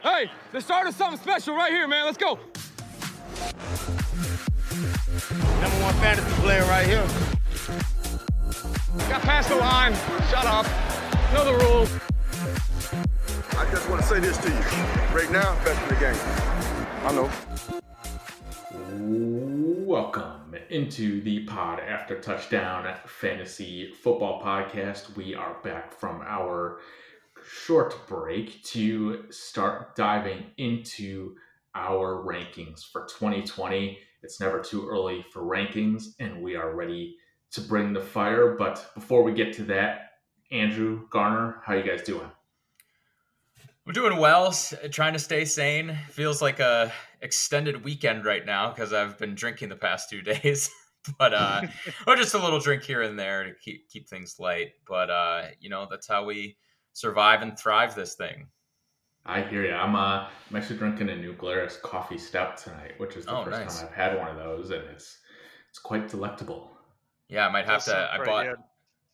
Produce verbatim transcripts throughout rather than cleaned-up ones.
Hey, the start of something special right here, man. Let's go. Number one fantasy player right here. Got past the line. Shut up. Know the rules. I just want to say this to you. Right now, best in the game. I know. Welcome into the Pod After Touchdown Fantasy Football Podcast. We are back from our short break to start diving into our rankings for twenty twenty. It's never too early for rankings, and we are ready to bring the fire. But before we get to that, Andrew, Garner, how you guys doing? I'm doing well, trying to stay sane. Feels like a extended weekend right now because I've been drinking the past two days. but uh, or just a little drink here and there to keep keep things light. But uh, you know, that's how we survive and thrive this thing. I hear you. I'm uh, I'm actually drinking a New Glarus Coffee Stout tonight, which is the oh, first nice. time I've had one of those, and it's it's quite delectable. Yeah, I might have That to. I bought good.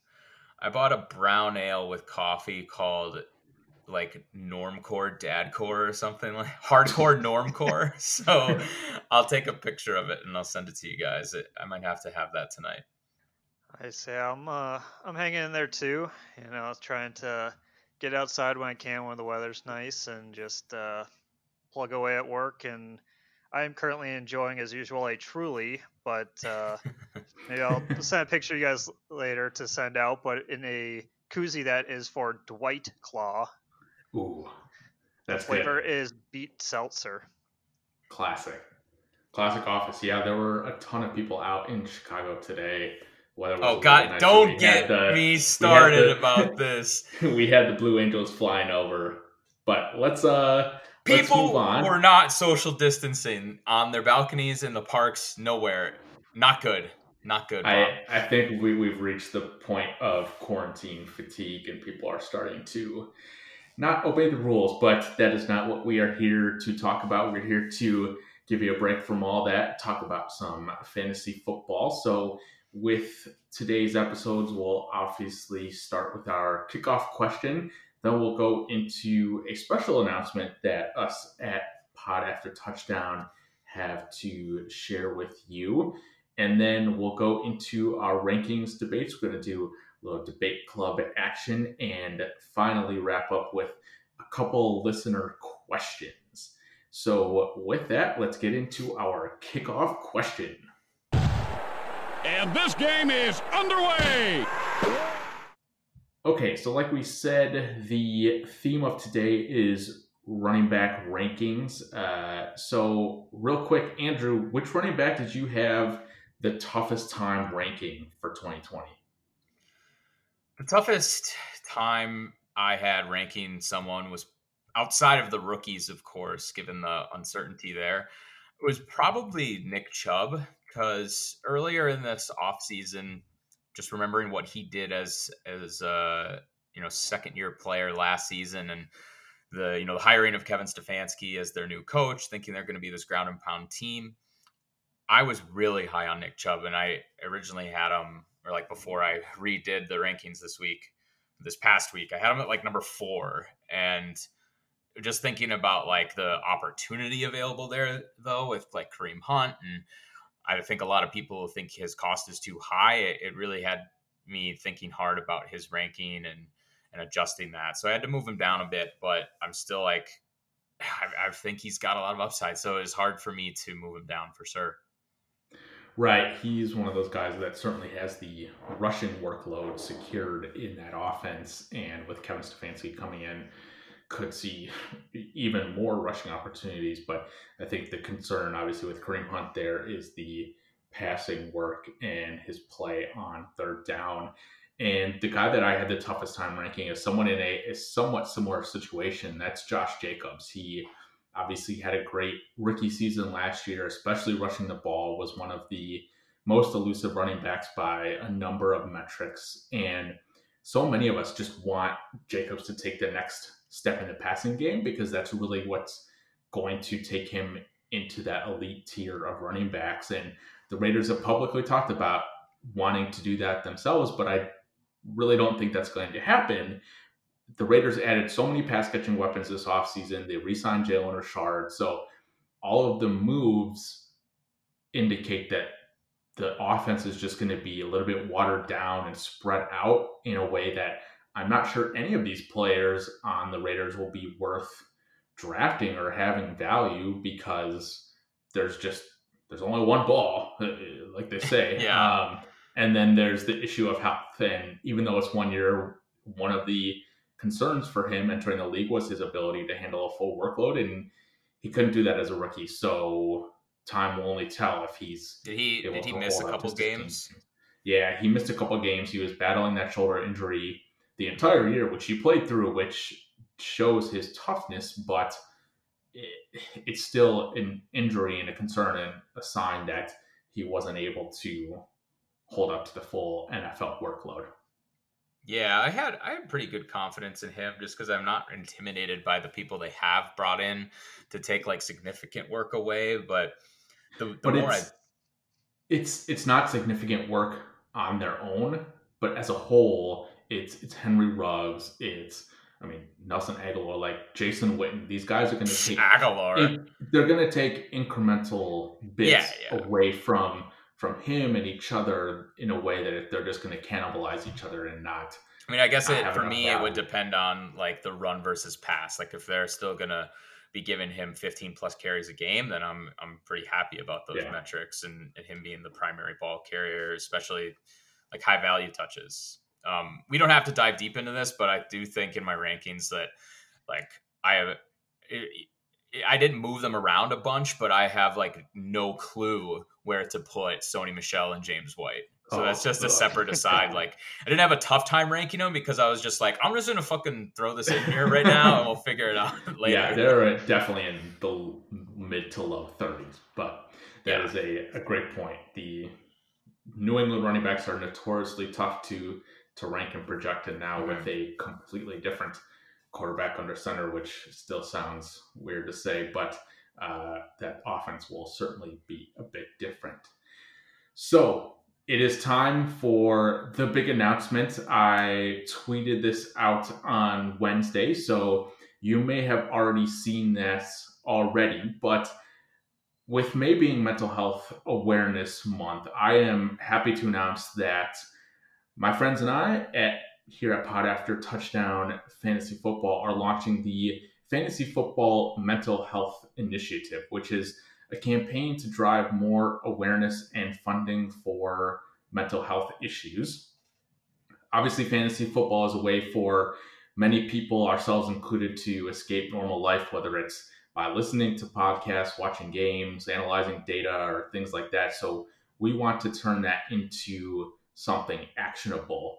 I bought a brown ale with coffee called like Normcore Dadcore or something, like Hardcore Normcore. So I'll take a picture of it and I'll send it to you guys. It, I might have to have that tonight. I say I'm uh I'm hanging in there too. You know, I was trying to get outside when I can when the weather's nice and just uh, plug away at work. And I am currently enjoying, as usual, a Truly, but uh, maybe I'll send a picture to you guys later to send out. But in a koozie that is for Dwight Claw. Ooh, that's the flavor good. is beet seltzer. Classic. Classic Office. Yeah, there were a ton of people out in Chicago today. Weather was Oh, a God, little nicer. don't We get had the- me started the- about this. We had the Blue Angels flying over. But let's uh let's People move on. were not social distancing on their balconies in the parks, nowhere. Not good. Not good, Bob. I, I think we, we've reached the point of quarantine fatigue and people are starting to not obey the rules, but that is not what we are here to talk about. We're here to give you a break from all that, talk about some fantasy football. So with today's episodes, we'll obviously start with our kickoff question. Then we'll go into a special announcement that us at Pod After Touchdown have to share with you. And then we'll go into our rankings debates. We're going to do a little debate club action and finally wrap up with a couple listener questions. So with that, let's get into our kickoff question. And this game is underway. Okay, so like we said, the theme of today is running back rankings. Uh, so real quick, Andrew, which running back did you have the toughest time ranking for twenty twenty? The toughest time I had ranking someone was outside of the rookies, of course, given the uncertainty there. It was probably Nick Chubb, because earlier in this offseason, just remembering what he did as as a you know second year player last season, and the you know the hiring of Kevin Stefanski as their new coach, thinking they're going to be this ground and pound team. I was really high on Nick Chubb, and I originally had him, or like before I redid the rankings this week, this past week, I had him at like number four. And just thinking about like the opportunity available there, though, with like Kareem Hunt, and I think a lot of people think his cost is too high. It, it really had me thinking hard about his ranking and and adjusting that. So I had to move him down a bit, but I'm still like, I, I think he's got a lot of upside. So it's hard for me to move him down for sure. Right. He's one of those guys that certainly has the rushing workload secured in that offense. And with Kevin Stefanski coming in, could see even more rushing opportunities. But I think the concern, obviously, with Kareem Hunt there is the passing work and his play on third down. And the guy that I had the toughest time ranking is someone in a, a somewhat similar situation. That's Josh Jacobs. He obviously had a great rookie season last year, especially rushing the ball, was one of the most elusive running backs by a number of metrics. And so many of us just want Jacobs to take the next step in the passing game because that's really what's going to take him into that elite tier of running backs. And the Raiders have publicly talked about wanting to do that themselves, but I really don't think that's going to happen. the Raiders added so many pass catching weapons this offseason. They re-signed Jalen Richard. So all of the moves indicate that the offense is just going to be a little bit watered down and spread out in a way that I'm not sure any of these players on the Raiders will be worth drafting or having value, because there's just, there's only one ball, like they say. yeah. Um, and then there's the issue of health. And even though it's one year, one of the concerns for him entering the league was his ability to handle a full workload, and he couldn't do that as a rookie. So time will only tell if he's did he did he miss a couple games? Yeah, he missed a couple games. He was battling that shoulder injury the entire year, which he played through, which shows his toughness, but it, it's still an injury and a concern and a sign that he wasn't able to hold up to the full N F L workload. Yeah, I had I had pretty good confidence in him, just because I'm not intimidated by the people they have brought in to take like significant work away. But the, the but more it's, I, it's it's not significant work on their own, but as a whole, it's it's Henry Ruggs, it's I mean Nelson Aguilar, like Jason Witten. These guys are going to take Aguilar. In, they're going to take incremental bits yeah, yeah. away from. from him and each other in a way that if they're just going to cannibalize each other and not. I mean, I guess it, for me, value. it would depend on like the run versus pass. Like if they're still going to be giving him fifteen plus carries a game, then I'm, I'm pretty happy about those yeah. metrics and, and him being the primary ball carrier, especially like high value touches. Um, we don't have to dive deep into this, but I do think in my rankings that like I have, it, I didn't move them around a bunch, but I have like no clue where to put Sony Michel and James White. So oh, that's just a separate aside. Like I didn't have a tough time ranking them because I was just like, I'm just going to fucking throw this in here right now and we'll figure it out later. Yeah, they're definitely in the mid to low thirties, but that yeah. is a, a great point. The New England running backs are notoriously tough to, to rank and project, and now mm-hmm. with a completely different quarterback under center, which still sounds weird to say, but uh, that offense will certainly be a bit different. So it is time for the big announcement. I tweeted this out on Wednesday, so you may have already seen this already, but with May being Mental Health Awareness Month, I am happy to announce that my friends and I at here at Pod After Touchdown Fantasy Football are launching the Fantasy Football Mental Health Initiative, which is a campaign to drive more awareness and funding for mental health issues. Obviously, fantasy football is a way for many people, ourselves included, to escape normal life, whether it's by listening to podcasts, watching games, analyzing data, or things like that. So we want to turn that into something actionable.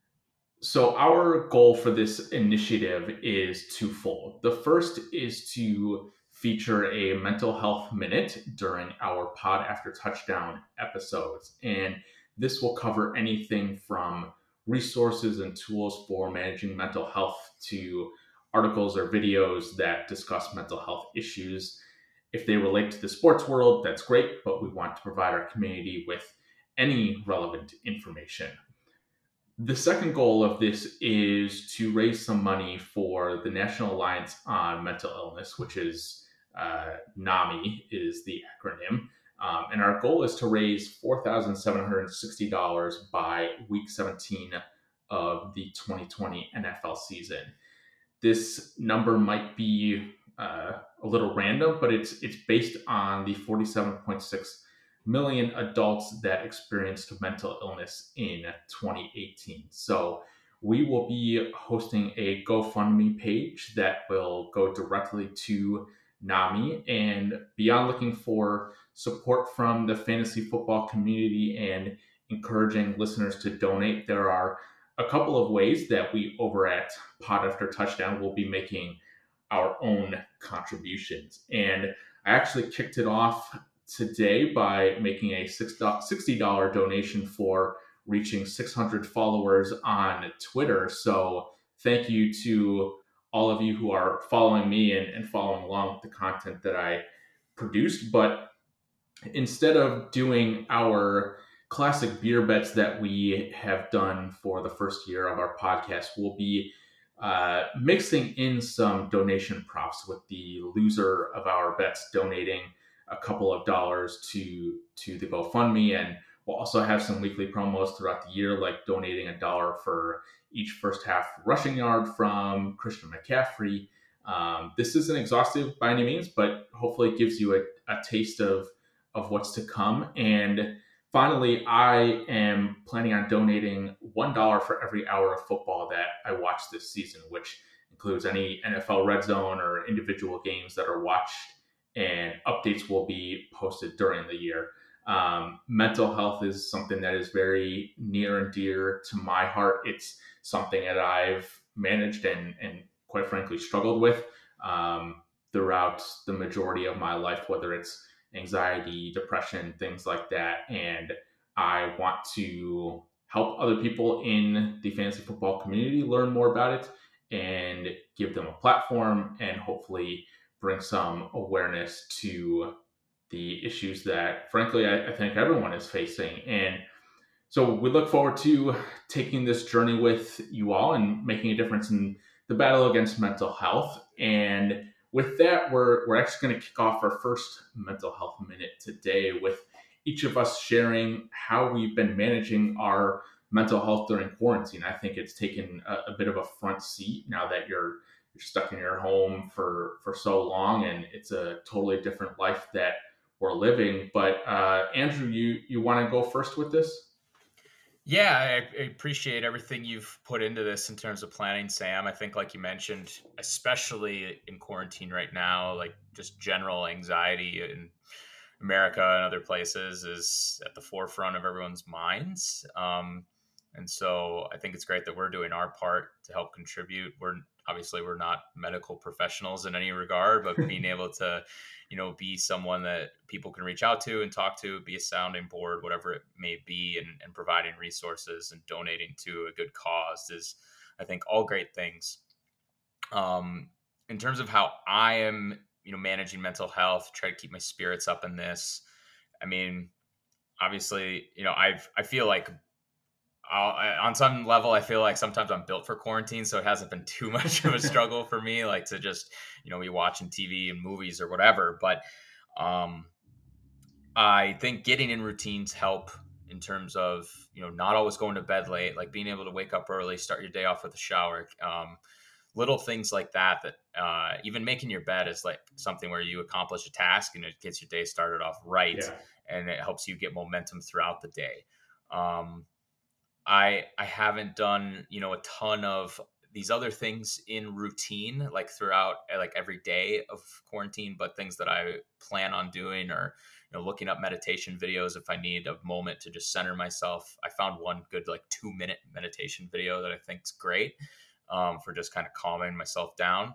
So our goal for this initiative is twofold. The first is to feature a mental health minute during our Pod After Touchdown episodes. And this will cover anything from resources and tools for managing mental health to articles or videos that discuss mental health issues. If they relate to the sports world, that's great, but we want to provide our community with any relevant information. The second goal of this is to raise some money for the National Alliance on Mental Illness, which is uh, NAMI is the acronym. Um, and our goal is to raise four thousand seven hundred sixty dollars by week seventeen of the twenty twenty N F L season. This number might be uh, a little random, but it's it's based on the forty-seven point six million adults that experienced mental illness in twenty eighteen. So we will be hosting a GoFundMe page that will go directly to NAMI, and beyond looking for support from the fantasy football community and encouraging listeners to donate, there are a couple of ways that we over at Pod After Touchdown will be making our own contributions. And I actually kicked it off today by making a sixty dollars donation for reaching six hundred followers on Twitter. So thank you to all of you who are following me and, and following along with the content that I produced. But instead of doing our classic beer bets that we have done for the first year of our podcast, we'll be uh, mixing in some donation props with the loser of our bets donating a couple of dollars to to the GoFundMe. And we'll also have some weekly promos throughout the year, like donating a dollar for each first half rushing yard from Christian McCaffrey. Um, this isn't exhaustive by any means, but hopefully it gives you a, a taste of, of what's to come. And finally, I am planning on donating one dollar for every hour of football that I watch this season, which includes any N F L Red Zone or individual games that are watched, and updates will be posted during the year. Um, mental health is something that is very near and dear to my heart. It's something that I've managed and, and quite frankly struggled with um, throughout the majority of my life, whether it's anxiety, depression, things like that. And I want to help other people in the fantasy football community learn more about it and give them a platform and hopefully bring some awareness to the issues that, frankly, I, I think everyone is facing. And so we look forward to taking this journey with you all and making a difference in the battle against mental health. And with that, we're we're actually going to kick off our first mental health minute today with each of us sharing how we've been managing our mental health during quarantine. I think it's taken a, a bit of a front seat now that you're you're stuck in your home for, for so long, and it's a totally different life that we're living. But uh, Andrew, you, you want to go first with this? Yeah, I, I appreciate everything you've put into this in terms of planning, Sam. I think, like you mentioned, especially in quarantine right now, like just general anxiety in America and other places is at the forefront of everyone's minds. Um, and so I think it's great that we're doing our part to help contribute. We're obviously we're not medical professionals in any regard, but being able to, you know, be someone that people can reach out to and talk to, be a sounding board, whatever it may be, and, and providing resources and donating to a good cause is, I think, all great things. Um, in terms of how I am, you know, managing mental health, try to keep my spirits up in this. I mean, obviously, you know, I've, I feel like I'll, I, on some level, I feel like sometimes I'm built for quarantine, so it hasn't been too much of a struggle for me, like to just, you know, be watching T V and movies or whatever. But um, I think getting in routines help in terms of, you know, not always going to bed late, like being able to wake up early, start your day off with a shower, um, little things like that, that uh, even making your bed is like something where you accomplish a task and it gets your day started off right. Yeah. And it helps you get momentum throughout the day. Um, I I haven't done, you know, a ton of these other things in routine, like throughout like every day of quarantine, but things that I plan on doing or, you know, looking up meditation videos if I need a moment to just center myself. I found one good like two minute meditation video that I think is great um, for just kind of calming myself down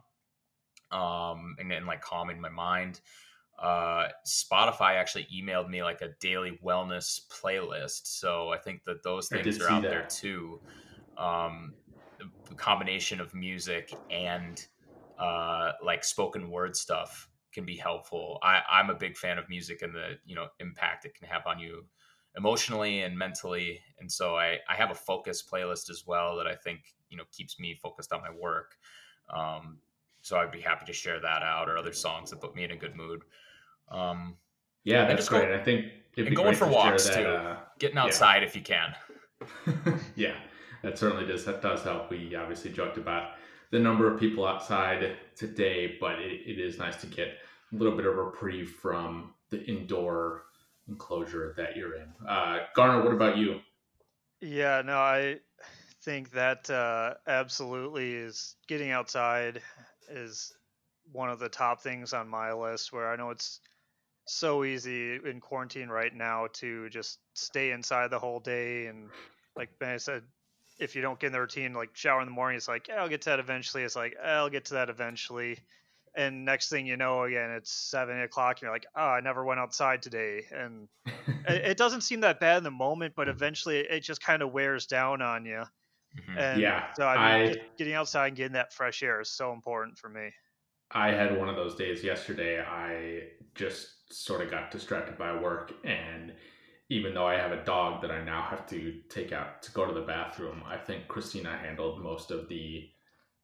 um, and then like calming my mind. Uh, Spotify actually emailed me like a daily wellness playlist. So I think that those things are out that. there too. Um, the combination of music and uh, like spoken word stuff can be helpful. I, I'm a big fan of music and the, you know, impact it can have on you emotionally and mentally. And so I, I have a focus playlist as well that I think, you know, keeps me focused on my work. Um, so I'd be happy to share that out, or other songs that put me in a good mood. Um, yeah, that's great. Go, I think it'd be going for walks that, too. Uh, Getting outside yeah. if you can. Yeah, that certainly does. That does help. We obviously joked about the number of people outside today, but it, it is nice to get a little bit of reprieve from the indoor enclosure that you're in. Uh, Garner, what about you? Yeah, no, I think that uh, absolutely is getting outside is one of the top things on my list, where I know it's so easy in quarantine right now to just stay inside the whole day. And like Ben said, if you don't get in the routine, like shower in the morning, it's like, yeah, I'll get to that eventually. It's like, I'll get to that eventually. And next thing you know, again, it's seven o'clock. And you're like, oh, I never went outside today. And it, it doesn't seem that bad in the moment, but eventually it just kind of wears down on you. Mm-hmm. And yeah, so I mean, I, getting outside and getting that fresh air is so important for me. I had one of those days yesterday. I just sort of got distracted by work, and even though I have a dog that I now have to take out to go to the bathroom, I think Christina handled most of the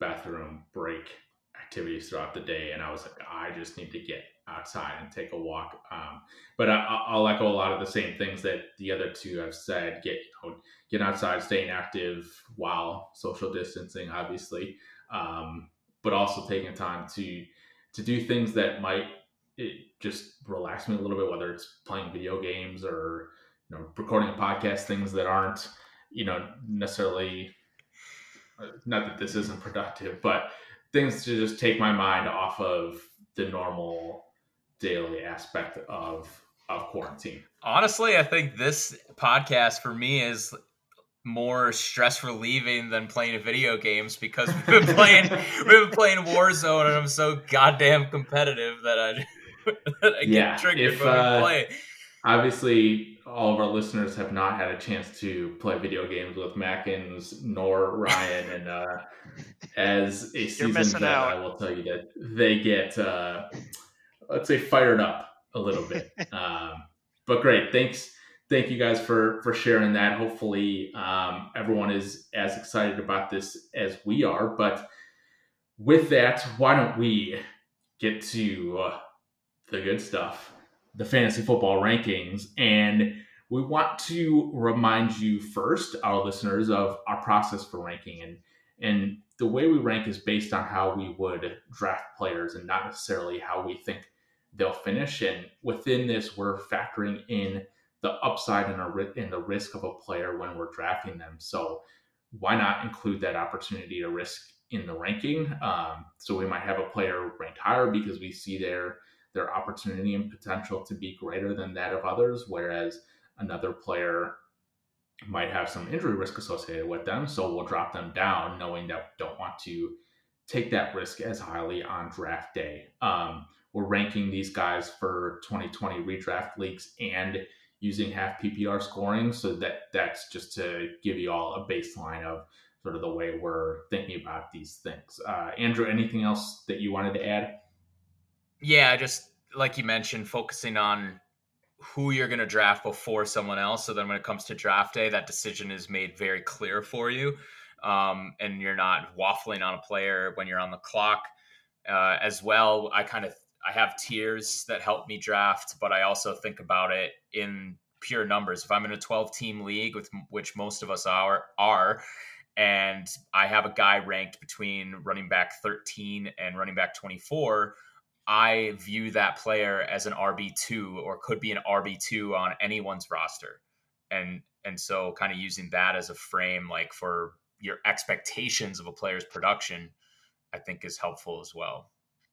bathroom break activities throughout the day, and I was like, I just need to get outside and take a walk. Um, but I, I'll echo a lot of the same things that the other two have said. Get you know, get outside, staying active while social distancing, obviously, um, but also taking time to to do things that might it just relax me a little bit, whether it's playing video games or you know recording a podcast, things that aren't you know necessarily, not that this isn't productive, but things to just take my mind off of the normal daily aspect of of quarantine. Honestly, I think this podcast for me is more stress relieving than playing video games, because we've been playing we've been playing Warzone, and I'm so goddamn competitive that I, that I yeah, get triggered if, when we uh, play. Obviously, all of our listeners have not had a chance to play video games with Mackins nor Ryan, and uh, as a seasoned vet, I will tell you that they get, uh, let's say, fired up a little bit. um, but great, thanks, thank you guys for for sharing that. Hopefully, um, everyone is as excited about this as we are. But with that, why don't we get to uh, the good stuff? The fantasy football rankings. And we want to remind you first, our listeners, of our process for ranking. And, and the way we rank is based on how we would draft players and not necessarily how we think they'll finish. And within this, we're factoring in the upside and, a, and the risk of a player when we're drafting them. So why not include that opportunity to risk in the ranking? Um, so we might have a player ranked higher because we see their their opportunity and potential to be greater than that of others, whereas another player might have some injury risk associated with them. So we'll drop them down knowing that we don't want to take that risk as highly on draft day. Um, we're ranking these guys for twenty twenty redraft leagues and using half P P R scoring. So that that's just to give you all a baseline of sort of the way we're thinking about these things. Uh, Andrew, anything else that you wanted to add? Yeah, just like you mentioned, focusing on who you're going to draft before someone else. So then when it comes to draft day, that decision is made very clear for you. Um, and you're not waffling on a player when you're on the clock. Uh, as well, I kind of, I have tiers that help me draft, but I also think about it in pure numbers. If I'm in a twelve team league, with which most of us are, are, and I have a guy ranked between running back thirteen and running back twenty-four, I view that player as an R B two or could be an R B two on anyone's roster. And and so kind of using that as a frame, like for your expectations of a player's production, I think is helpful as well.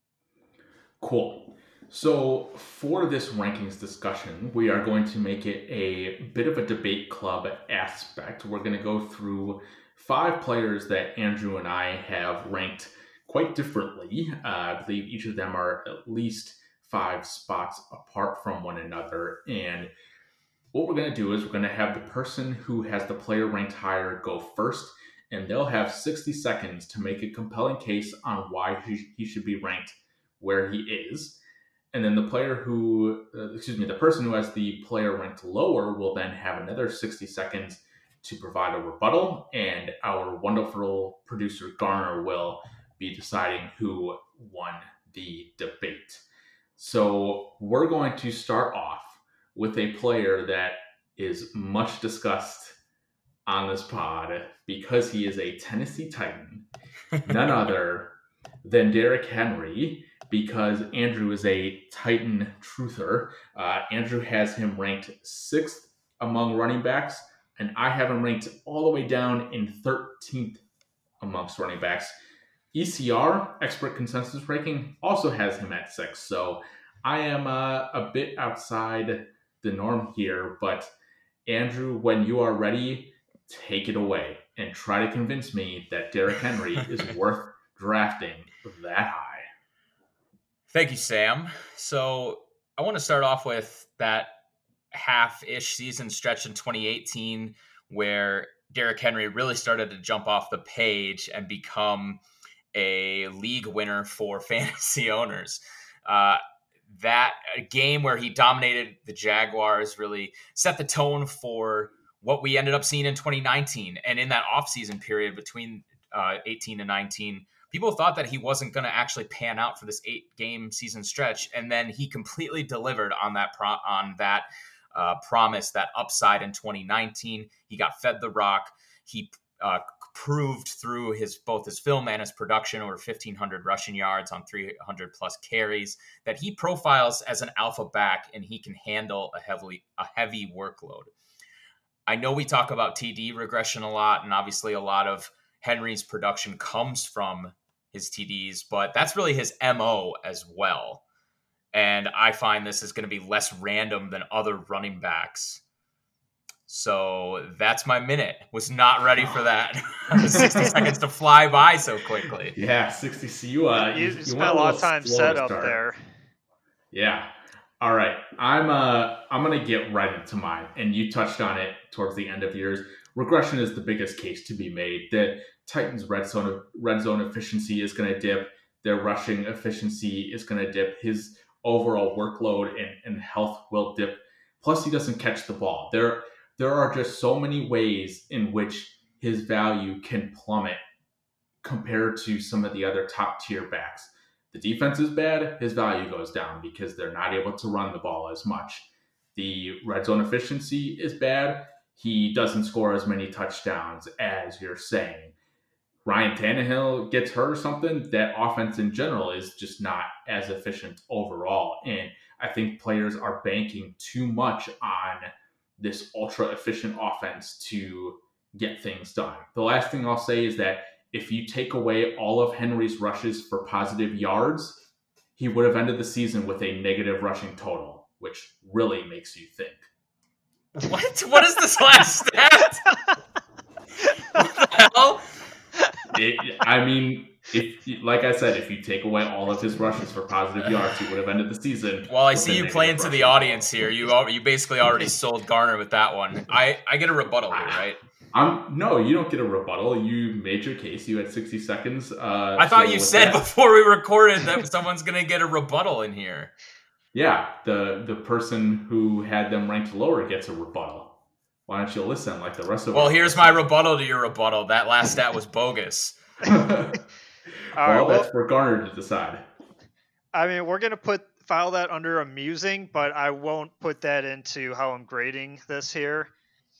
Cool. So for this rankings discussion, we are going to make it a bit of a debate club aspect. We're going to go through five players that Andrew and I have ranked quite differently. Uh, I believe each of them are at least five spots apart from one another. And what we're going to do is we're going to have the person who has the player ranked higher go first, and they'll have sixty seconds to make a compelling case on why he, he should be ranked where he is. And then the player who, uh, excuse me, the person who has the player ranked lower will then have another sixty seconds to provide a rebuttal. And our wonderful producer Garner will be deciding who won the debate. So we're going to start off with a player that is much discussed on this pod because he is a Tennessee Titan, none other than Derrick Henry, because Andrew is a Titan truther. Uh, Andrew has him ranked sixth among running backs, and I have him ranked all the way down in thirteenth amongst running backs. E C R, expert consensus ranking, also has him at six. So I am uh, a bit outside the norm here. But Andrew, when you are ready, take it away and try to convince me that Derrick Henry is worth drafting that high. Thank you, Sam. So I want to start off with that half-ish season stretch in twenty eighteen where Derrick Henry really started to jump off the page and become a league winner for fantasy owners. Uh, that game where he dominated the Jaguars really set the tone for what we ended up seeing in twenty nineteen. And in that offseason period between uh, eighteen and nineteen, people thought that he wasn't going to actually pan out for this eight-game season stretch, and then he completely delivered on that pro- on that uh, promise, that upside in twenty nineteen. He got fed the rock. He uh, proved through his both his film and his production, over fifteen hundred rushing yards on three hundred plus carries, that he profiles as an alpha back, and he can handle a heavily a heavy workload. I know we talk about T D regression a lot, and obviously a lot of Henry's production comes from his T Ds, but that's really his M O as well. And I find this is going to be less random than other running backs. So that's my minute. Was not ready for that. sixty seconds to fly by so quickly. Yeah, sixty. You, uh, you, you, you you spent went a lot of time set up start. there. Yeah. All right. I'm uh I'm gonna get right into mine, and you touched on it towards the end of yours. Regression is the biggest case to be made. The Titans' red zone red zone efficiency is going to dip. Their rushing efficiency is going to dip. His overall workload and, and health will dip. Plus, he doesn't catch the ball. There there are just so many ways in which his value can plummet compared to some of the other top tier backs. The defense is bad, his value goes down because they're not able to run the ball as much. The red zone efficiency is bad. He doesn't score as many touchdowns as you're saying. Ryan Tannehill gets hurt or something, that offense in general is just not as efficient overall. And I think players are banking too much on this ultra efficient offense to get things done. The last thing I'll say is that if you take away all of Henry's rushes for positive yards, he would have ended the season with a negative rushing total, which really makes you think. What? What is this last stat? What the hell? It, I mean, if like I said, if you take away all of his rushes for positive yards, he would have ended the season. Well, I see you playing to the audience here. You you basically already sold Garner with that one. I, I get a rebuttal here, right? I'm no, you don't get a rebuttal. You made your case. You had sixty seconds. Uh, I thought so you said that, before we recorded that someone's going to get a rebuttal in here. Yeah, the the person who had them ranked lower gets a rebuttal. Why don't you listen like the rest of us? Well, here's my rebuttal to your rebuttal. That last stat was bogus. All well, right, well, that's for Garner to decide. I mean, we're gonna put file that under amusing, but I won't put that into how I'm grading this here.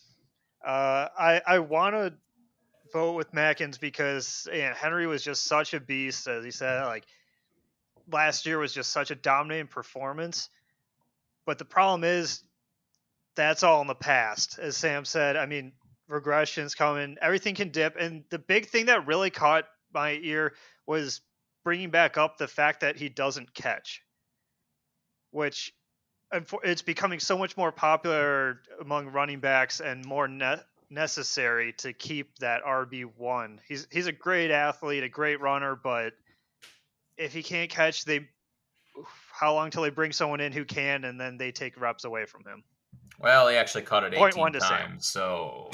Uh, I I want to vote with Mackins because yeah, Henry was just such a beast, as he said. Like last year was just such a dominating performance. But the problem is, that's all in the past, as Sam said. I mean, regression's coming, everything can dip, and the big thing that really caught my ear was bringing back up the fact that he doesn't catch, which it's becoming so much more popular among running backs and more ne- necessary to keep that R B one. He's he's a great athlete, a great runner, but if he can't catch, they how long till they bring someone in who can, and then they take reps away from him? Well, he actually caught it Point eighteen one to Sam. times, so...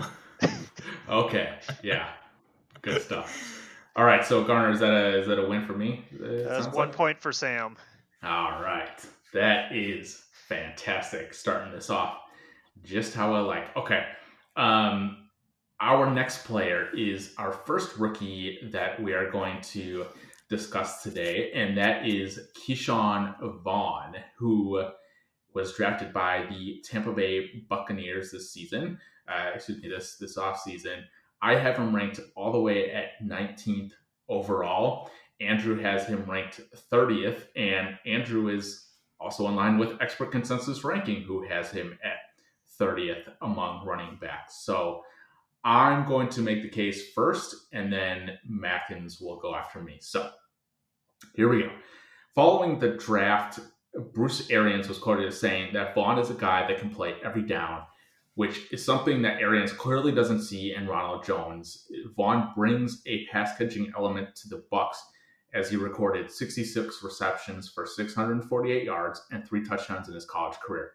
Okay, yeah, good stuff. All right, so Garner, is that a is that a win for me? That's one like? point for Sam. All right, that is fantastic. Starting this off just how I like. Okay, um, our next player is our first rookie that we are going to discuss today, and that is Keyshawn Vaughn, who was drafted by the Tampa Bay Buccaneers this season. Uh, excuse me, this this offseason. I have him ranked all the way at nineteenth overall. Andrew has him ranked thirtieth, and Andrew is also in line with Expert Consensus Ranking, who has him at thirtieth among running backs. So I'm going to make the case first, and then Mackins will go after me. So here we go. Following the draft, Bruce Arians was quoted as saying that Vaughn is a guy that can play every down, which is something that Arians clearly doesn't see in Ronald Jones. Vaughn brings a pass-catching element to the Bucs, as he recorded sixty-six receptions for six hundred forty-eight yards and three touchdowns in his college career.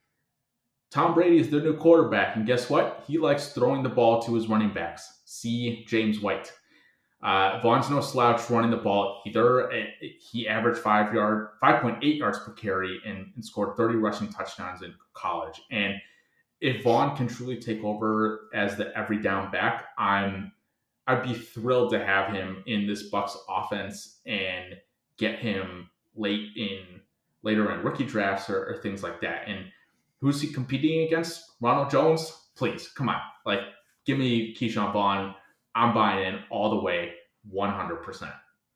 Tom Brady is their new quarterback, and guess what? He likes throwing the ball to his running backs. See James White. Uh, Vaughn's no slouch running the ball either. He averaged five yard, five point eight yards per carry and, and scored thirty rushing touchdowns in college. And if Vaughn can truly take over as the every down back, I'm I'd be thrilled to have him in this Bucs offense and get him late in later in rookie drafts or, or things like that. And who's he competing against? Ronald Jones? Please, come on. Like, give me Keyshawn Vaughn. I'm buying in all the way, one hundred percent.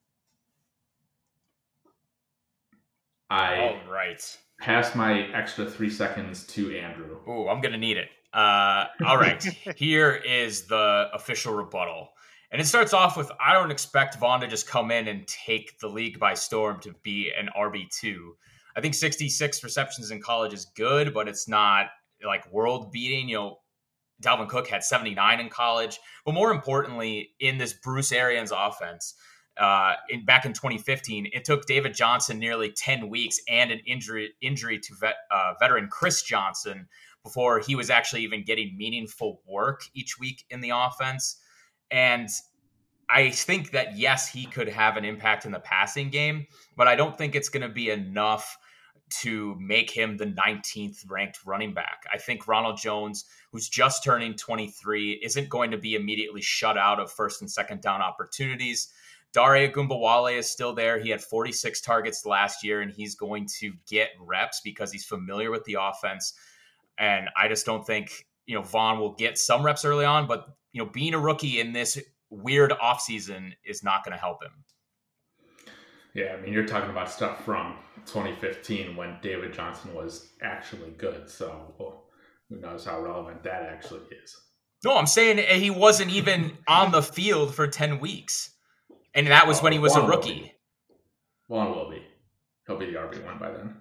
I all right. pass my extra three seconds to Andrew. Ooh, I'm going to need it. Uh, all right. Here is the official rebuttal. And it starts off with, I don't expect Vaughn to just come in and take the league by storm to be an R B two. I think sixty-six receptions in college is good, but it's not like world beating. You know, Dalvin Cook had seventy-nine in college. But more importantly, in this Bruce Arians offense, uh, in back in twenty fifteen, it took David Johnson nearly ten weeks and an injury injury to vet, uh, veteran Chris Johnson before he was actually even getting meaningful work each week in the offense. And I think that, yes, he could have an impact in the passing game, but I don't think it's going to be enough to make him the nineteenth ranked running back. I think Ronald Jones, who's just turning twenty-three, isn't going to be immediately shut out of first and second down opportunities. Dare Ogunbowale is still there. He had forty-six targets last year, and he's going to get reps because he's familiar with the offense. And I just don't think, you know, Vaughn will get some reps early on, but, you know, being a rookie in this weird offseason is not going to help him. Yeah, I mean, you're talking about stuff from twenty fifteen when David Johnson was actually good. So well, who knows how relevant that actually is. No, I'm saying he wasn't even on the field for ten weeks. And that was oh, when he was Vaughn a rookie. Vaughn will be. He'll be the R B one by then.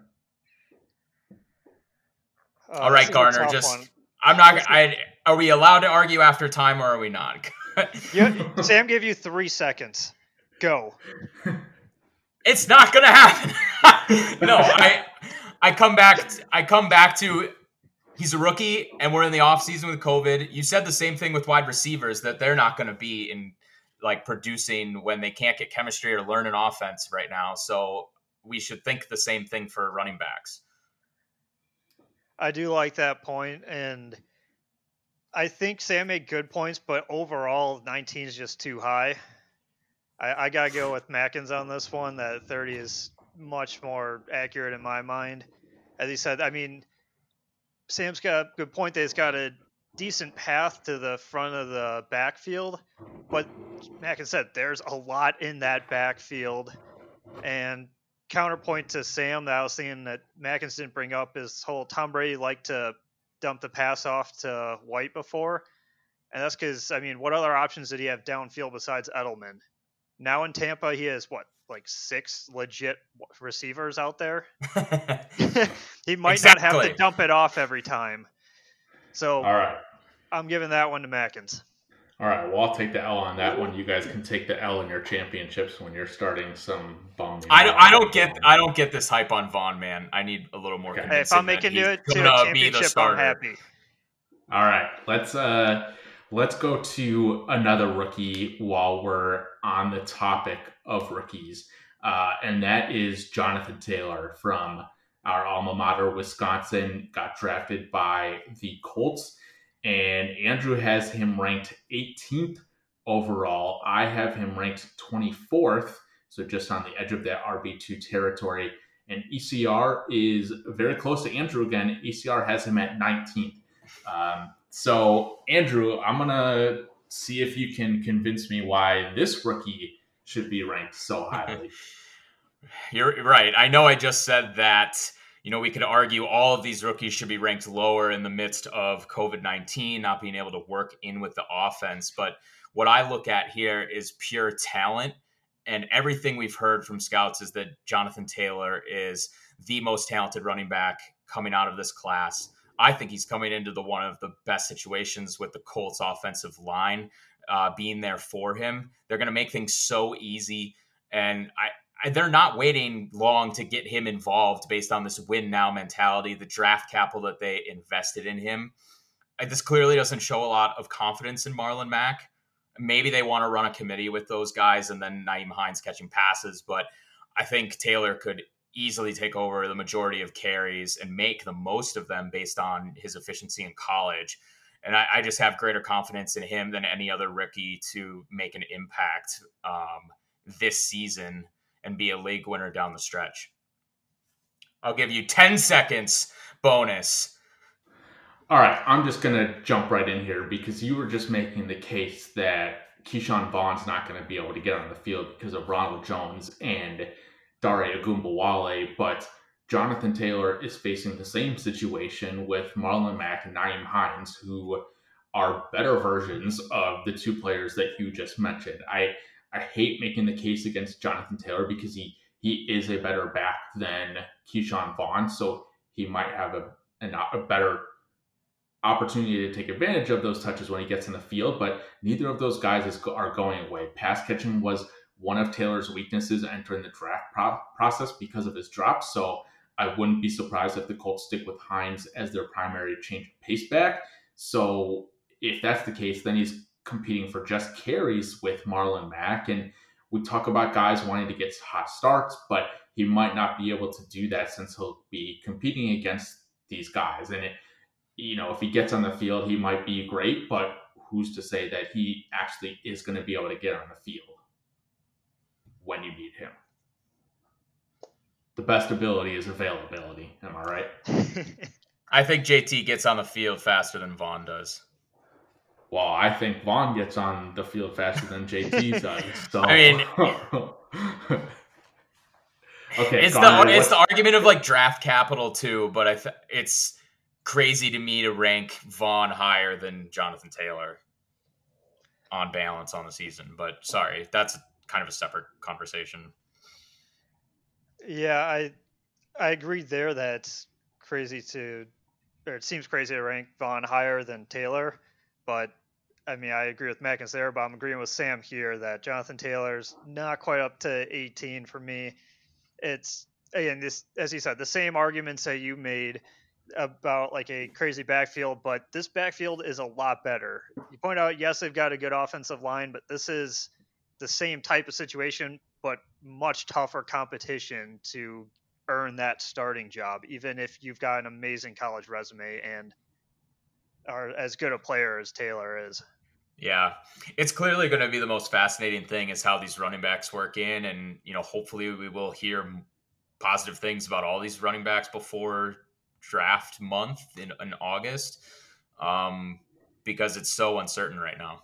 Uh, All right, Garner, just one. I'm not I are we allowed to argue after time or are we not? Yeah, Sam gave you three seconds. Go. It's not gonna happen. No, I I come back I come back to he's a rookie and we're in the offseason with COVID. You said the same thing with wide receivers, that they're not gonna be in like producing when they can't get chemistry or learn an offense right now. So we should think the same thing for running backs. I do like that point, and I think Sam made good points, but overall, nineteen is just too high. I, I got to go with Mackins on this one. That thirty is much more accurate in my mind. As he said, I mean, Sam's got a good point that he's got a decent path to the front of the backfield, but Mackins said there's a lot in that backfield. And counterpoint to Sam that I was thinking that Mackins didn't bring up is whole Tom Brady liked to dump the pass off to White before. And that's because, I mean, what other options did he have downfield besides Edelman? Now in Tampa, he has, what, like six legit receivers out there? He might exactly. not have to dump it off every time. So all right. I'm giving that one to Mackins. All right, well, I'll take the L on that one. You guys can take the L in your championships when you're starting some bum. I don't, I don't get I don't get this hype on Vaughn, man. I need a little more okay. convincing. Hey, if I'm making it to a championship, I'm happy. All right, let's uh, let's go to another rookie while we're on the topic of rookies, uh, and that is Jonathan Taylor from our alma mater, Wisconsin. Got drafted by the Colts. And Andrew has him ranked eighteenth overall. I have him ranked twenty-fourth, so just on the edge of that R B two territory. And E C R is very close to Andrew again. E C R has him at nineteenth. Um, so, Andrew, I'm going to see if you can convince me why this rookie should be ranked so highly. You're right. I know I just said that. You know, we could argue all of these rookies should be ranked lower in the midst of COVID nineteen, not being able to work in with the offense. But what I look at here is pure talent. And everything we've heard from scouts is that Jonathan Taylor is the most talented running back coming out of this class. I think he's coming into the one of the best situations with the Colts offensive line uh, being there for him. They're going to make things so easy. And I, they're not waiting long to get him involved based on this win now mentality, the draft capital that they invested in him. This clearly doesn't show a lot of confidence in Marlon Mack. Maybe they want to run a committee with those guys and then Nyheim Hines catching passes, but I think Taylor could easily take over the majority of carries and make the most of them based on his efficiency in college. And I, I just have greater confidence in him than any other rookie to make an impact um, this season and be a league winner down the stretch. I'll give you ten seconds bonus. All right, I'm just going to jump right in here because you were just making the case that Keyshawn Vaughn's not going to be able to get on the field because of Ronald Jones and Dare Ogunbowale, but Jonathan Taylor is facing the same situation with Marlon Mack and Nyheim Hines, who are better versions of the two players that you just mentioned. I I hate making the case against Jonathan Taylor because he he is a better back than Keyshawn Vaughn, so he might have a, a, a better opportunity to take advantage of those touches when he gets in the field, but neither of those guys is, are going away. Pass catching was one of Taylor's weaknesses entering the draft pro- process because of his drops, so I wouldn't be surprised if the Colts stick with Hines as their primary change of pace back. So if that's the case, then he's competing for just carries with Marlon Mack, and we talk about guys wanting to get hot starts, but he might not be able to do that since he'll be competing against these guys. And it, you know, if he gets on the field, he might be great, but who's to say that he actually is going to be able to get on the field when you need him? The best ability is availability. Am I right? I think J T gets on the field faster than Vaughn does. Well, I think Vaughn gets on the field faster than J T does. So. I mean, okay, it's Connor, the it's the argument of like draft capital too, but I th- it's crazy to me to rank Vaughn higher than Jonathan Taylor on balance on the season. But sorry, that's kind of a separate conversation. Yeah, I I agree there that it's crazy to, or it seems crazy to rank Vaughn higher than Taylor, but I mean, I agree with Mackins there, but I'm agreeing with Sam here that Jonathan Taylor's not quite up to eighteen for me. It's, again, this, as you said, the same arguments that you made about like a crazy backfield, but this backfield is a lot better. You point out, yes, they've got a good offensive line, but this is the same type of situation, but much tougher competition to earn that starting job, even if you've got an amazing college resume and are as good a player as Taylor is. Yeah, it's clearly going to be the most fascinating thing is how these running backs work in. And, you know, hopefully we will hear positive things about all these running backs before draft month in, in August um, because it's so uncertain right now.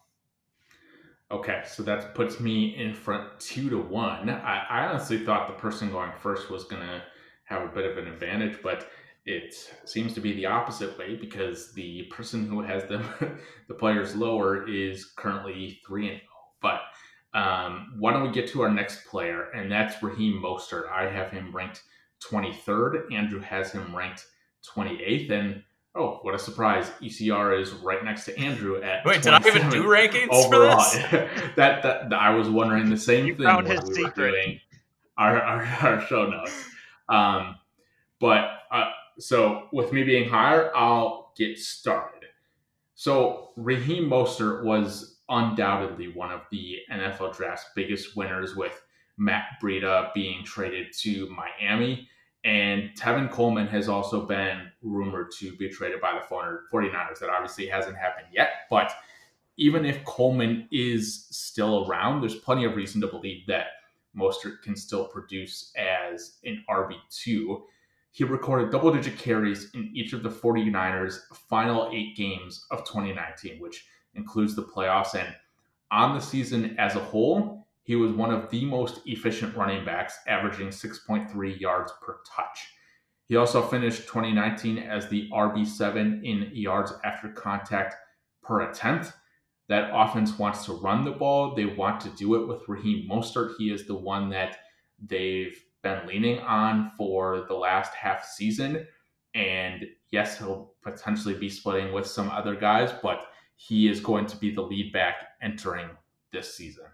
Okay, so that puts me in front two to one. I, I honestly thought the person going first was going to have a bit of an advantage, but it seems to be the opposite way because the person who has them, the players lower, is currently three and oh. But um, why don't we get to our next player, and that's Raheem Mostert. I have him ranked twenty-third. Andrew has him ranked twenty-eighth, and oh, what a surprise! E C R is right next to Andrew at. Wait, did I even do rankings overall. For this? that, that that I was wondering the same You thing found when his we secret. were doing our our, our show notes. Um, but uh, so with me being higher, I'll get started. So Raheem Mostert was undoubtedly one of the N F L Draft's biggest winners, with Matt Breida being traded to Miami. And Tevin Coleman has also been rumored to be traded by the forty-niners. That obviously hasn't happened yet. But even if Coleman is still around, there's plenty of reason to believe that Mostert can still produce as an R B two. He recorded double-digit carries in each of the forty-niners' final eight games of twenty nineteen, which includes the playoffs. And on the season as a whole, he was one of the most efficient running backs, averaging six point three yards per touch. He also finished twenty nineteen as the R B seven in yards after contact per attempt. That offense wants to run the ball. They want to do it with Raheem Mostert. He is the one that they've been leaning on for the last half season. And yes, he'll potentially be splitting with some other guys, but he is going to be the lead back entering this season.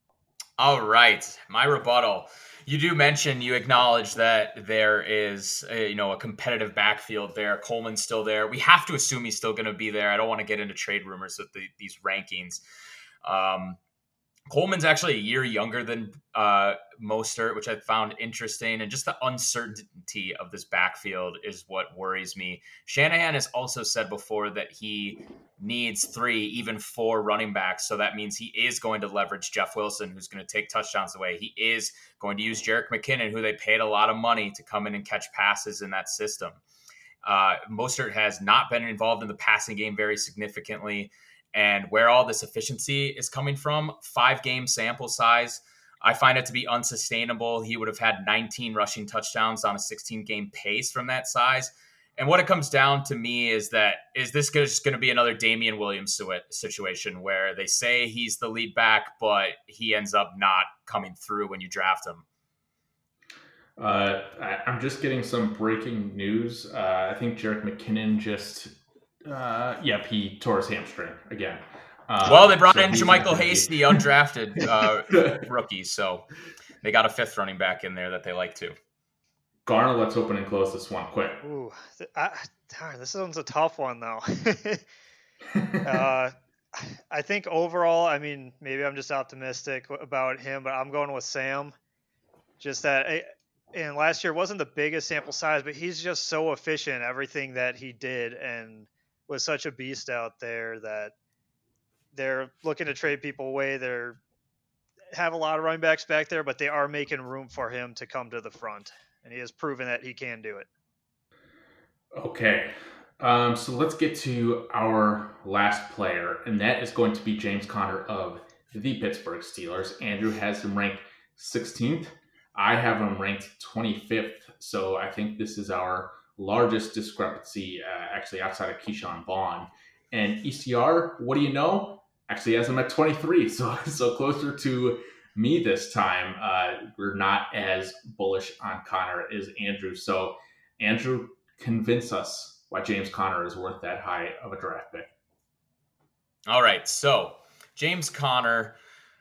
All right, my rebuttal. You do mention, you acknowledge that there is a, you know, a competitive backfield there. Coleman's still there. We have to assume he's still going to be there. I don't want to get into trade rumors with the, these rankings. Um, Coleman's actually a year younger than uh, Mostert, which I found interesting. And just the uncertainty of this backfield is what worries me. Shanahan has also said before that he needs three, even four running backs. So that means he is going to leverage Jeff Wilson, who's going to take touchdowns away. He is going to use Jerick McKinnon, who they paid a lot of money to come in and catch passes in that system. Uh, Mostert has not been involved in the passing game very significantly. And where all this efficiency is coming from, five-game sample size, I find it to be unsustainable. He would have had nineteen rushing touchdowns on a sixteen-game pace from that size. And what it comes down to me is that, is this just going to be another Damian Williams situation where they say he's the lead back, but he ends up not coming through when you draft him? Uh, I, I'm just getting some breaking news. Uh, I think Jerick McKinnon just... Uh, yep, he tore his hamstring again. Um, well, they brought so in JaMychal Hasty, undrafted uh, rookie, so they got a fifth running back in there that they like too. Garner, let's open and close this one quick. Ooh, I, darn, this one's a tough one though. uh, I think overall, I mean, maybe I'm just optimistic about him, but I'm going with Sam. Just that, and last year wasn't the biggest sample size, but he's just so efficient, everything that he did, and was such a beast out there that they're looking to trade people away. They're have a lot of running backs back there, but they are making room for him to come to the front, and he has proven that he can do it. Okay, um, so let's get to our last player, and that is going to be James Conner of the Pittsburgh Steelers. Andrew has him ranked sixteenth. I have him ranked twenty-fifth, so I think this is our largest discrepancy, uh, actually outside of Keyshawn Vaughn. And E C R, what do you know? Actually has him at twenty-three, so so closer to me this time. Uh, we're not as bullish on Conner as Andrew. So Andrew, convince us why James Conner is worth that high of a draft pick. All right, so James Conner,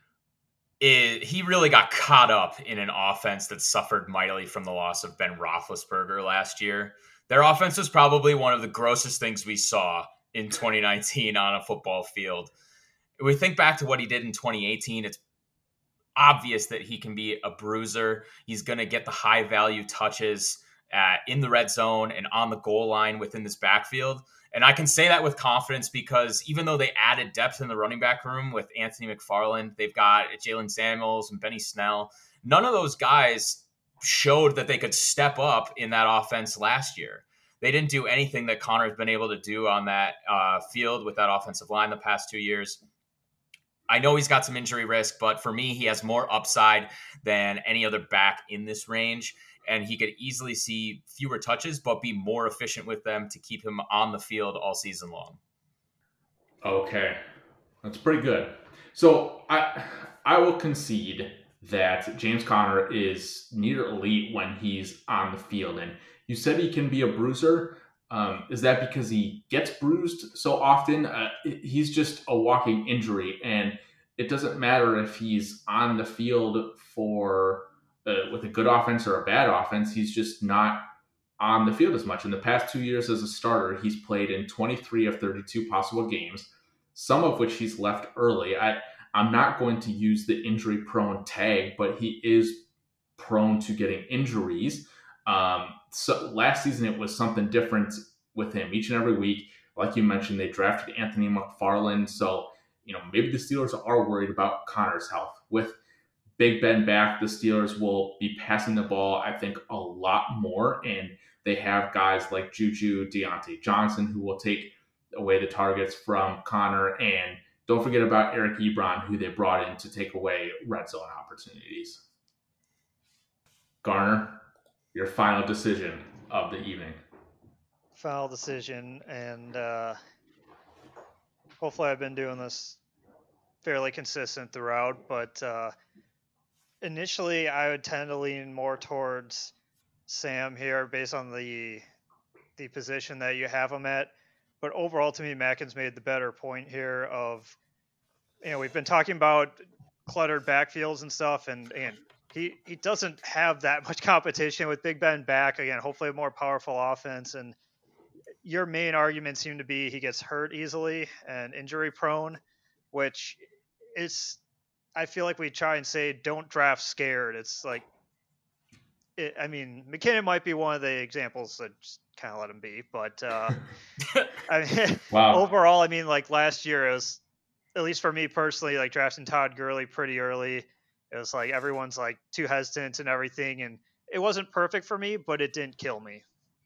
is, he really got caught up in an offense that suffered mightily from the loss of Ben Roethlisberger last year. Their offense was probably one of the grossest things we saw in twenty nineteen on a football field. If we think back to what he did in twenty eighteen, it's obvious that he can be a bruiser. He's going to get the high value touches uh, in the red zone and on the goal line within this backfield. And I can say that with confidence because even though they added depth in the running back room with Anthony McFarland, they've got Jalen Samuels and Benny Snell. None of those guys showed that they could step up in that offense last year. They didn't do anything that Conner has been able to do on that uh, field with that offensive line the past two years. I know he's got some injury risk, but for me, he has more upside than any other back in this range. And he could easily see fewer touches, but be more efficient with them to keep him on the field all season long. Okay, that's pretty good. So I I will concede that James Conner is near elite when he's on the field. And you said he can be a bruiser. Um, is that because he gets bruised so often? Uh, he's just a walking injury, and it doesn't matter if he's on the field for uh, with a good offense or a bad offense. He's just not on the field as much. In the past two years as a starter, he's played in twenty-three of thirty-two possible games, some of which he's left early. I, I'm not going to use the injury-prone tag, but he is prone to getting injuries. Um, so last season, it was something different with him each and every week. Like you mentioned, they drafted Anthony McFarland. So, you know, maybe the Steelers are worried about Conner's health. With Big Ben back, the Steelers will be passing the ball, I think, a lot more. And they have guys like Juju, Deontay Johnson, who will take away the targets from Conner. And don't forget about Eric Ebron, who they brought in to take away red zone opportunities. Garner, your final decision of the evening. Final decision, and uh, hopefully I've been doing this fairly consistent throughout, but uh, initially I would tend to lean more towards Sam here based on the the position that you have him at. But overall, to me, Mackin's made the better point here of, you know, we've been talking about cluttered backfields and stuff, and, and he, he doesn't have that much competition with Big Ben back. Again, hopefully a more powerful offense. And your main argument seemed to be he gets hurt easily and injury prone, which is I feel like we try and say don't draft scared. It's like, it, I mean, McKinnon might be one of the examples that just kind of let him be, but uh, I mean, Wow. overall, I mean, like last year, it was, at least for me personally, like drafting Todd Gurley pretty early. It was like everyone's like too hesitant and everything, and it wasn't perfect for me, but it didn't kill me.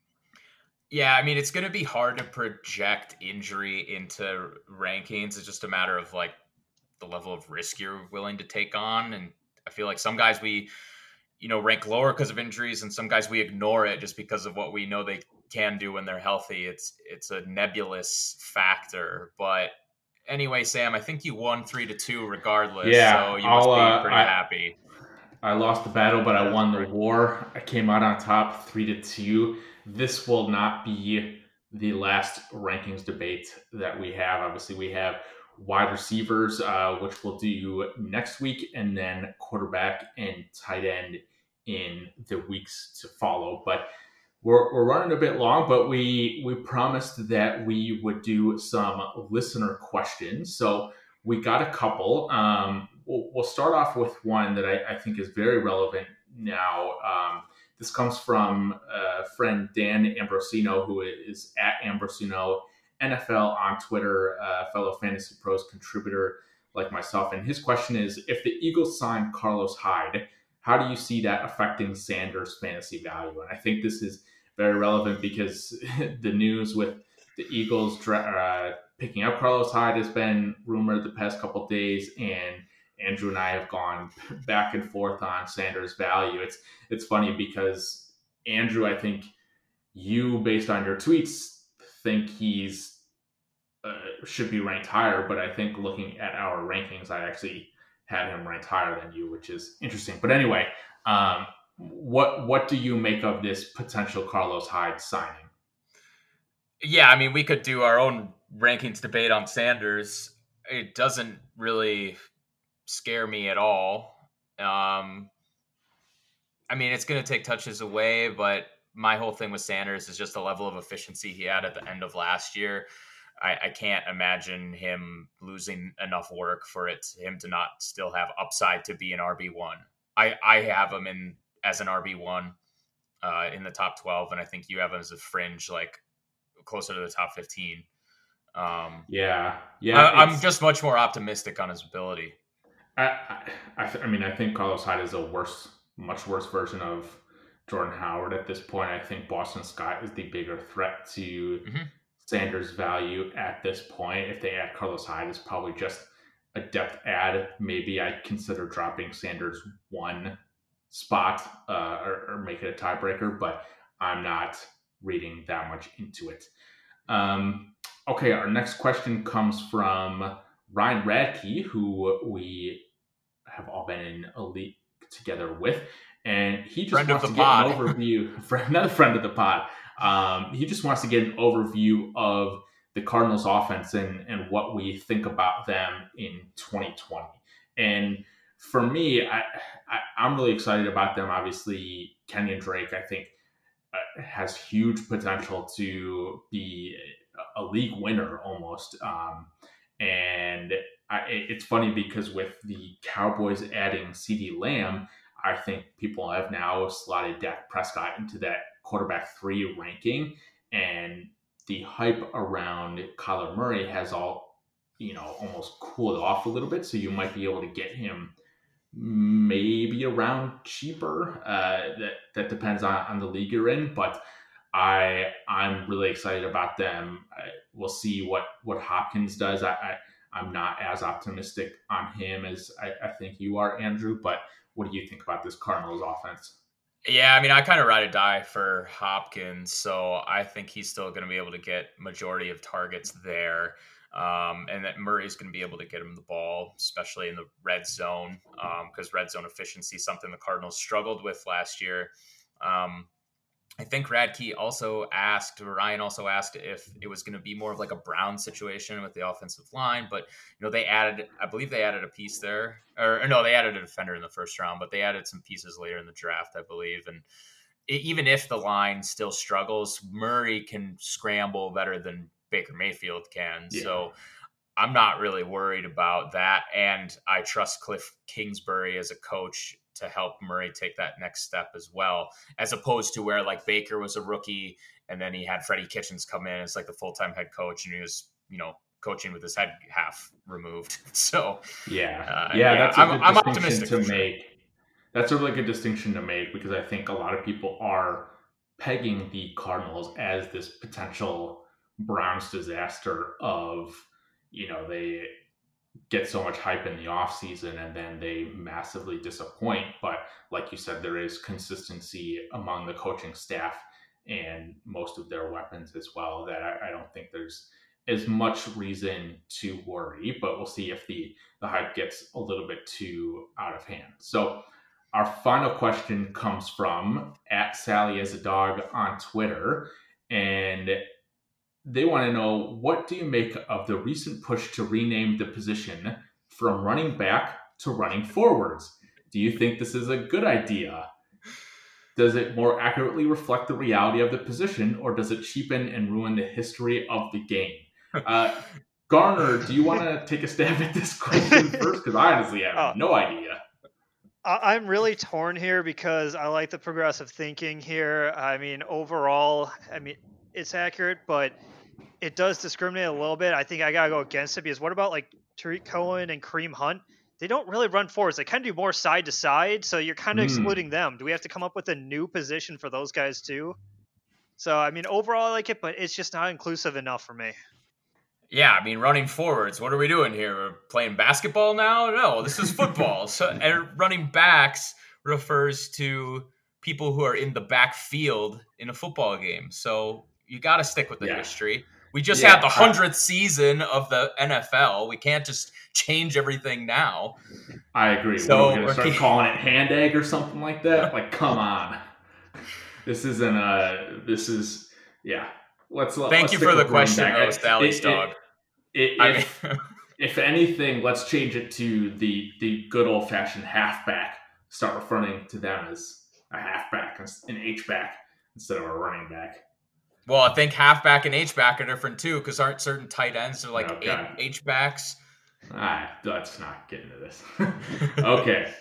Yeah, I mean, it's going to be hard to project injury into rankings. It's just a matter of like the level of risk you're willing to take on. And I feel like some guys we, you know, rank lower because of injuries, and some guys we ignore it just because of what we know they can do when they're healthy. It's it's a nebulous factor. But anyway, Sam, I think you won three to two regardless. Yeah, so you I'll, must be uh, pretty I, happy. I lost the battle, but I won the war. I came out on top three to two. This will not be the last rankings debate that we have. Obviously, we have wide receivers, uh, which we'll do next week, and then quarterback and tight end in the weeks to follow. But we're, we're running a bit long, but we we promised that we would do some listener questions. So we got a couple. Um, we'll, we'll start off with one that I, I think is very relevant now. Um, This comes from a friend, Dan Ambrosino, who is at Ambrosino N F L on Twitter, a fellow Fantasy Pros contributor like myself. And his question is, if the Eagles sign Carlos Hyde, how do you see that affecting Sanders' fantasy value? And I think this is very relevant because the news with the Eagles uh, picking up Carlos Hyde has been rumored the past couple of days, and Andrew and I have gone back and forth on Sanders' value. It's it's funny because, Andrew, I think you, based on your tweets, think he's uh, should be ranked higher, but I think looking at our rankings, I actually had him ranked higher than you, which is interesting. But anyway, um, what what do you make of this potential Carlos Hyde signing? Yeah, I mean, we could do our own rankings debate on Sanders. It doesn't really scare me at all. Um, I mean, it's going to take touches away, but my whole thing with Sanders is just the level of efficiency he had at the end of last year. I, I can't imagine him losing enough work for it him to not still have upside to be an R B one. I, I have him in as an R B one uh, in the top twelve, and I think you have him as a fringe, like closer to the top fifteen. Um, yeah, yeah. I, I'm just much more optimistic on his ability. I, I, I, th- I mean, I think Carlos Hyde is a worse, much worse version of Jordan Howard at this point. I think Boston Scott is the bigger threat to mm-hmm. Sanders' value at this point. If they add Carlos Hyde, it's probably just a depth add. Maybe I consider dropping Sanders one spot uh, or, or make it a tiebreaker, but I'm not reading that much into it. Um, okay, our next question comes from Ryan Radke, who we have all been in a league together with, and he just friend wants of the to get pod. an overview. Friend, another friend of the pod. Um, he just wants to get an overview of the Cardinals' offense and and what we think about them in twenty twenty. And for me, I, I I'm really excited about them. Obviously, Kenyon Drake, I think, uh, has huge potential to be a league winner almost. Um, And I, it's funny because with the Cowboys adding CeeDee Lamb, I think people have now slotted Dak Prescott into that quarterback three ranking. And the hype around Kyler Murray has all, you know, almost cooled off a little bit. So you might be able to get him maybe around cheaper. Uh, that, that depends on, on the league you're in. But I, I'm really excited about them. I, we'll see what, what Hopkins does. I, I, I'm not as optimistic on him as I, I think you are, Andrew, but what do you think about this Cardinals offense? Yeah, I mean, I kind of ride or die for Hopkins, so I think he's still going to be able to get majority of targets there, um, and that Murray's going to be able to get him the ball, especially in the red zone, because um, red zone efficiency is something the Cardinals struggled with last year. Um, I think Radke also asked, Ryan also asked if it was going to be more of like a Brown situation with the offensive line, but you know, they added, I believe they added a piece there, or, or no, they added a defender in the first round, but they added some pieces later in the draft, I believe. And it, even if the line still struggles, Murray can scramble better than Baker Mayfield can. Yeah. So I'm not really worried about that. And I trust Cliff Kingsbury as a coach to help Murray take that next step as well, as opposed to where like Baker was a rookie and then he had Freddie Kitchens come in as like the full-time head coach and he was, you know, coaching with his head half removed. So yeah, uh, yeah, that's a I'm, good I'm distinction optimistic to for sure. make. That's a really good distinction to make because I think a lot of people are pegging the Cardinals as this potential Browns disaster of, you know, they get so much hype in the offseason and then they massively disappoint. But like you said, there is consistency among the coaching staff and most of their weapons as well that I, I don't think there's as much reason to worry, but we'll see if the, the hype gets a little bit too out of hand. So our final question comes from at Sally as a Dog on Twitter, and they want to know, what do you make of the recent push to rename the position from running back to running forwards? Do you think this is a good idea? Does it more accurately reflect the reality of the position, or does it cheapen and ruin the history of the game? Uh, Garner, do you want to take a stab at this question first? Because I honestly have Oh. no idea. I'm really torn here because I like the progressive thinking here. I mean, overall, I mean, it's accurate, but it does discriminate a little bit. I think I got to go against it because what about like Tariq Cohen and Kareem Hunt? They don't really run forwards. They kind of do more side to side. So you're kind of Hmm. excluding them. Do we have to come up with a new position for those guys too? So, I mean, overall, I like it, but it's just not inclusive enough for me. Yeah, I mean, running forwards, what are we doing here? We're playing basketball now? No, this is football. So, and running backs refers to people who are in the backfield in a football game. So you got to stick with the Yeah. history. We just Yeah, had the I- hundredth season of the N F L. We can't just change everything now. I agree. So We're going to we're start keep- calling it hand egg or something like that. Like, come on. This isn't a. This is yeah. Let's. Thank let's you stick for the with running question, back. though, Sally's It- dog. It, it, I if, mean, if anything, let's change it to the the good old fashioned halfback. Start referring to them as a halfback, an H back instead of a running back. well, I think halfback and H-back are different too, because aren't certain tight ends are like Oh, God. H-backs? All right, let's not get into this. Okay.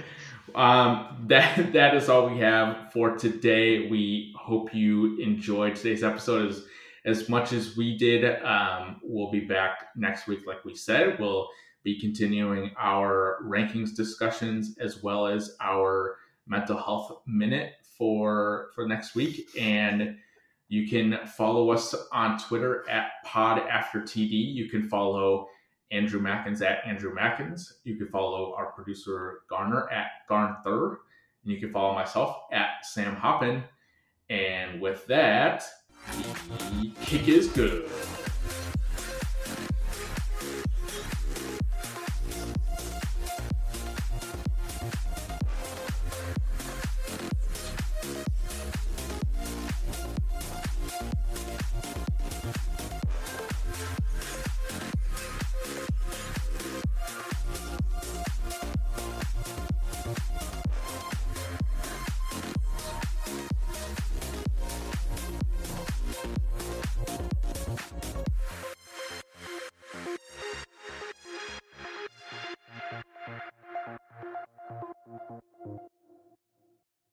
Um, that that is all we have for today. We hope you enjoyed today's episode as as much as we did. Um, we'll be back next week, like we said. We'll be continuing our rankings discussions as well as our mental health minute for for next week. And you can follow us on Twitter at Pod After T D. You can follow Andrew Mackins at Andrew Mackins. You can follow our producer Garner at Garnther. And you can follow myself at Sam Hoppin. And with that, the kick is good.